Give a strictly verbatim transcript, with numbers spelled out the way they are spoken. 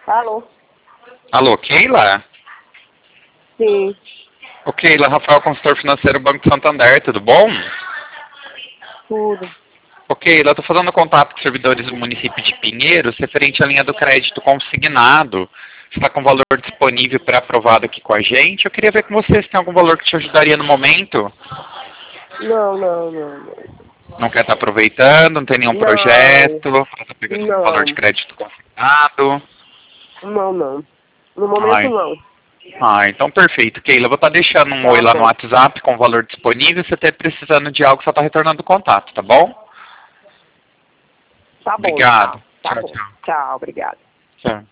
Alô? Alô, Keila? Sim, Ô, Keila, Rafael, consultor financeiro, Banco Santander, tudo bom? tudo. Ô, Keila, eu tô fazendo contato com os servidores do município de Pinheiros, referente à linha do crédito consignado. Você está com valor disponível para aprovado aqui com a gente. Eu queria ver com você se tem algum valor que te ajudaria no momento. Não, não, não, não. Não quer estar aproveitando, não tem nenhum Não, projeto, para estar pegando um valor de não, crédito consignado. não, não. No momento Ai, não. ah, então perfeito, Keila. Eu vou estar deixando um oi Tá lá no bom. WhatsApp com o valor disponível. Se você estiver precisando de algo, só está retornando o contato, tá bom? Tá bom, Obrigado. tchau. Tá Tchau, bom. tchau. Tchau, obrigada. Tchau.